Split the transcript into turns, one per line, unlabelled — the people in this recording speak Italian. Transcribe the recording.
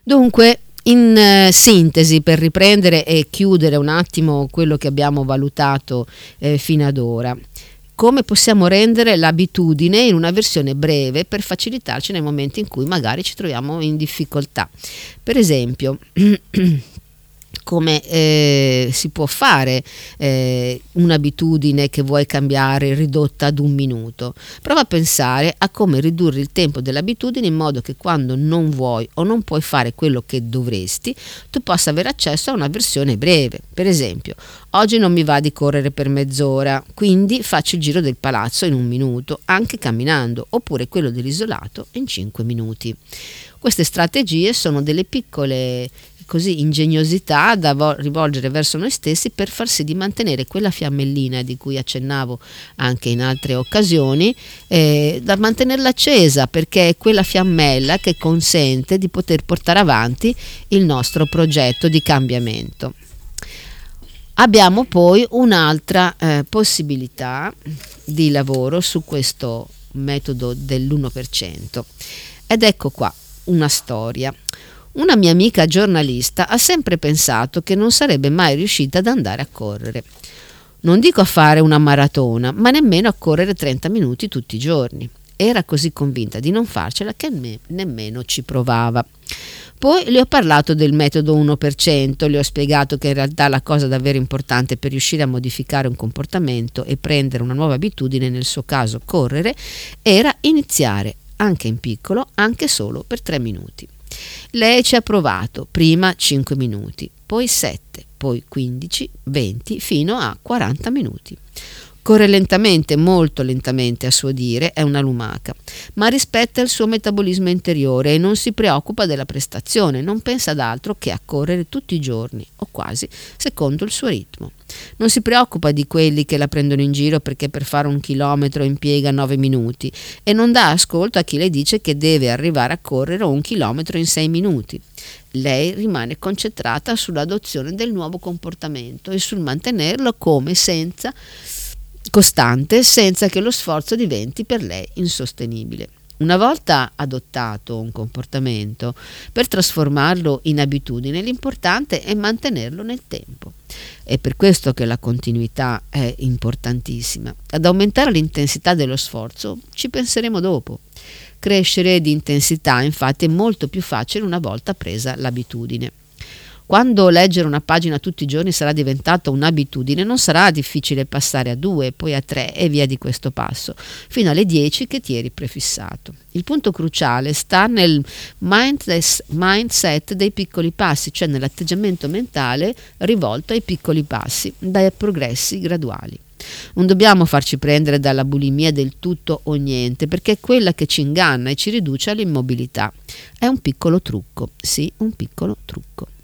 Dunque, in sintesi, per riprendere e chiudere un attimo quello che abbiamo valutato fino ad ora, come possiamo rendere l'abitudine in una versione breve per facilitarci nei momenti in cui magari ci troviamo in difficoltà. Per esempio, come si può fare un'abitudine che vuoi cambiare ridotta ad 1 minuto? Prova a pensare a come ridurre il tempo dell'abitudine in modo che quando non vuoi o non puoi fare quello che dovresti, tu possa avere accesso a una versione breve. Per esempio, oggi non mi va di correre per mezz'ora, quindi faccio il giro del palazzo in 1 minuto, anche camminando, oppure quello dell'isolato in 5 minuti. Queste strategie sono delle piccole ingegnosità da rivolgere verso noi stessi per far sì di mantenere quella fiammellina di cui accennavo anche in altre occasioni, da mantenerla accesa, perché è quella fiammella che consente di poter portare avanti il nostro progetto di cambiamento. Abbiamo poi un'altra possibilità di lavoro su questo metodo dell'1%, ed ecco qua una storia. Una mia amica giornalista ha sempre pensato che non sarebbe mai riuscita ad andare a correre. Non dico a fare una maratona, ma nemmeno a correre 30 minuti tutti i giorni. Era così convinta di non farcela che nemmeno ci provava. Poi le ho parlato del metodo 1%, le ho spiegato che in realtà la cosa davvero importante per riuscire a modificare un comportamento e prendere una nuova abitudine, nel suo caso correre, era iniziare anche in piccolo, anche solo per 3 minuti. Lei ci ha provato, prima 5 minuti, poi 7, poi 15, 20, fino a 40 minuti. Corre lentamente, molto lentamente a suo dire, è una lumaca, ma rispetta il suo metabolismo interiore e non si preoccupa della prestazione, non pensa ad altro che a correre tutti i giorni, o quasi, secondo il suo ritmo. Non si preoccupa di quelli che la prendono in giro perché per fare 1 chilometro impiega 9 minuti e non dà ascolto a chi le dice che deve arrivare a correre 1 chilometro in 6 minuti. Lei rimane concentrata sull'adozione del nuovo comportamento e sul mantenerlo come costante, senza che lo sforzo diventi per lei insostenibile. Una volta adottato un comportamento, per trasformarlo in abitudine, l'importante è mantenerlo nel tempo. È per questo che la continuità è importantissima. Ad aumentare l'intensità dello sforzo ci penseremo dopo. Crescere di intensità, infatti, è molto più facile una volta presa l'abitudine. Quando leggere una pagina tutti i giorni sarà diventata un'abitudine, non sarà difficile passare a 2, poi a 3 e via di questo passo, fino alle 10 che ti eri prefissato. Il punto cruciale sta nel mindset dei piccoli passi, cioè nell'atteggiamento mentale rivolto ai piccoli passi, dai progressi graduali. Non dobbiamo farci prendere dalla bulimia del tutto o niente, perché è quella che ci inganna e ci riduce all'immobilità. È un piccolo trucco, sì, un piccolo trucco.